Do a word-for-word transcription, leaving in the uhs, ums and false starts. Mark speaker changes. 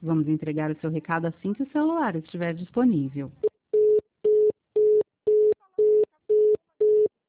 Speaker 1: Vamos entregar o seu recado assim que o celular estiver disponível.